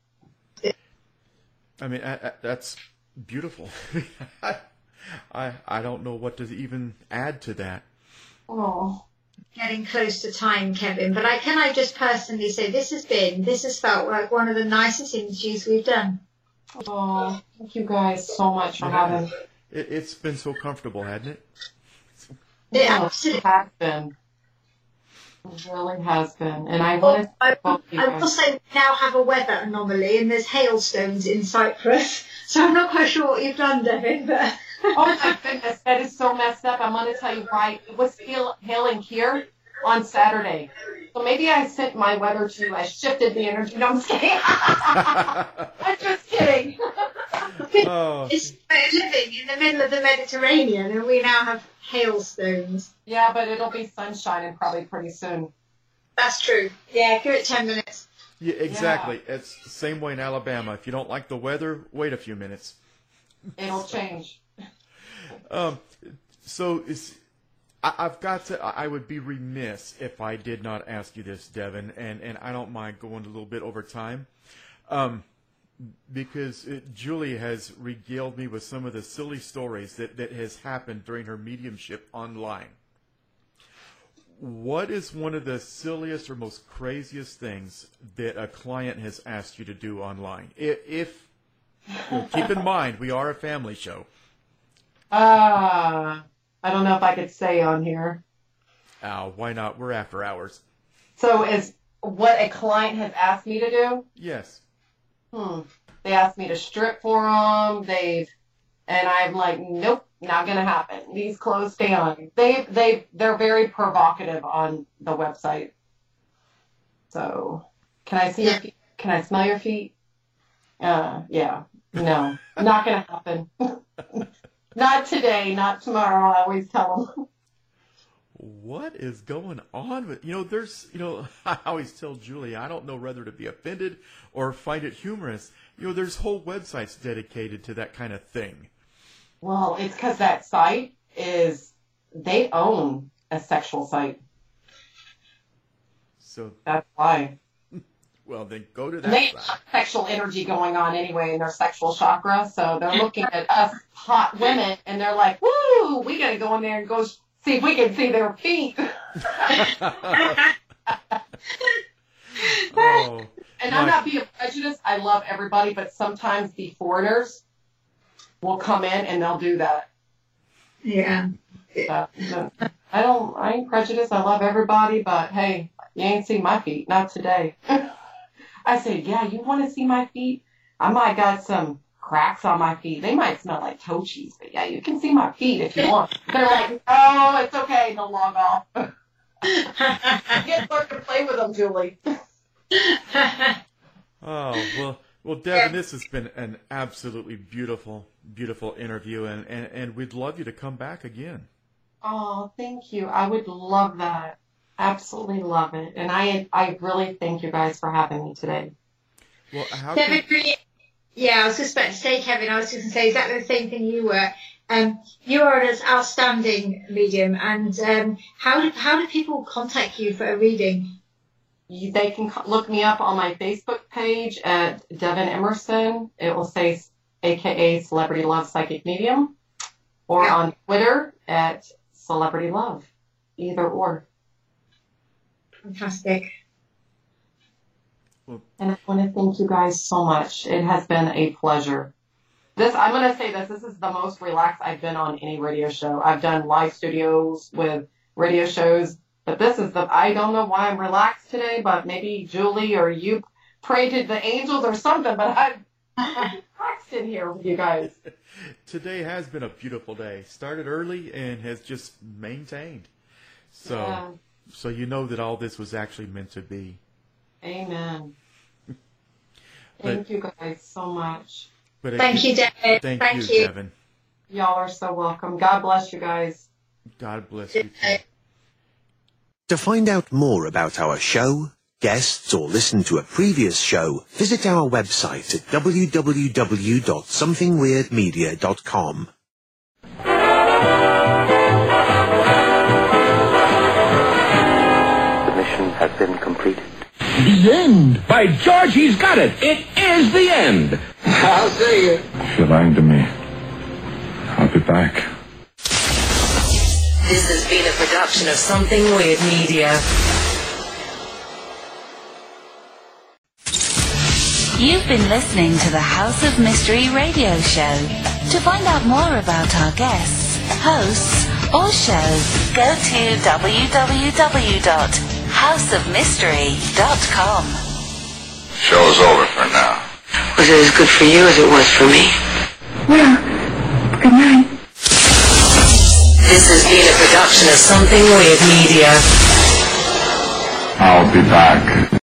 S8: I mean, I, I, that's beautiful. I I don't know what to even add to that.
S10: Oh, getting close to time, Kevin. But I can I just personally say this has been this has felt like one of the nicest interviews we've done.
S9: Oh, thank you guys so much for
S8: yeah.
S9: having.
S8: It, it's been so comfortable, hasn't it?
S9: It absolutely has been. It really has been, and I want to.
S10: I, I will say we now have a weather anomaly, and there's hailstones in Cyprus. So I'm not quite sure what you've done, Devin. But
S9: oh my goodness, that is so messed up. I'm going to tell you why. It was hail, hailing here on Saturday, so maybe I sent my weather to you. I shifted the energy. No, I'm just kidding. I'm just kidding.
S8: Oh.
S10: It's living in the middle of the Mediterranean, and we now have hailstones.
S9: Yeah, but it'll be sunshine probably pretty soon.
S10: That's true. Yeah, give it ten minutes.
S8: Yeah, exactly. Yeah. It's the same way in Alabama. If you don't like the weather, wait a few minutes.
S9: It'll change.
S8: Um, so is, I, I've got to. I would be remiss if I did not ask you this, Devin, and and I don't mind going a little bit over time. Um. Because it, Julie has regaled me with some of the silly stories that, that has happened during her mediumship online. What is one of the silliest or most craziest things that a client has asked you to do online? If, if well, keep in mind, we are a family show.
S9: Uh, I don't know if I could say on here.
S8: Oh, why not? We're after hours.
S9: So is what a client has asked me to do?
S8: Yes.
S9: Hmm. They asked me to strip for them. They've, and I'm like, nope, not gonna happen. These clothes stay on. They, they, they're very provocative on the website. So, can I see your feet? Can I smell your feet? Uh, yeah. No, not gonna happen. Not today, not tomorrow. I always tell them.
S8: What is going on with, you know, there's, you know, I always tell Julie, I don't know whether to be offended or find it humorous. You know, there's whole websites dedicated to that kind of thing.
S9: Well, it's because that site is, they own a sexual site.
S8: So
S9: that's why.
S8: Well, then go to that
S9: they
S8: site.
S9: have sexual energy going on anyway in their sexual chakra. So they're looking at us hot women and they're like, woo, we got to go in there and go see if we can see their feet.
S8: Oh,
S9: and I'm not being prejudiced. I love everybody, but sometimes the foreigners will come in and they'll do that.
S10: Yeah.
S9: Uh, I don't. I ain't prejudiced. I love everybody, but hey, you ain't seen my feet. Not today. I said, yeah, you want to see my feet? I might got some cracks on my feet. They might smell like toe cheese, but yeah, you can see my feet if you want. They're like, oh, it's okay. They'll log off. Get learn to play with them, Julie.
S8: Oh, well, well, Devin, this has been an absolutely beautiful, beautiful interview, and, and, and we'd love you to come back again.
S9: Oh, thank you. I would love that. Absolutely love it. And I I really thank you guys for having me today.
S8: Well, how
S10: Devin,
S8: can...
S10: yeah, I was just about to say, Kevin, I was just going to say exactly the same thing you were. Um, you are an outstanding medium, and um, how do, how do people contact you for a reading?
S9: They can look me up on my Facebook page at Devin Emerson. It will say A K A Celebrity Love Psychic Medium, or yeah. on Twitter at Celebrity Love, either or.
S10: fantastic.
S9: And I want to thank you guys so much. It has been a pleasure. This, I'm going to say this, this is the most relaxed I've been on any radio show. I've done live studios with radio shows, but this is the, I don't know why I'm relaxed today, but maybe Julie or you prayed to the angels or something, but I'm, I'm relaxed in here with you guys.
S8: Today has been a beautiful day. Started early and has just maintained. So, yeah. So you know that all this was actually meant to be.
S9: Amen. Thank but, you guys so much.
S10: But thank you, David.
S8: Thank,
S10: thank
S8: you,
S10: you,
S8: Devin.
S9: Y'all are so welcome. God bless you guys.
S8: God bless you too.
S7: To find out more about our show, guests, or listen to a previous show, visit our website at w w w dot something weird media dot com.
S16: The mission has been completed.
S17: The end! By George, he's got it! It is the end!
S18: I'll see you.
S19: If you're lying to me, I'll be back.
S6: This has been a production of Something Weird Media.
S20: You've been listening to the House of Mystery radio show. To find out more about our guests, hosts, or shows, go to w w w dot house of mystery dot com.
S19: Show's over for now.
S6: Was it as good for you as it was for me?
S20: Well, good night.
S6: This has been a production of Something Weird Media.
S19: I'll be back.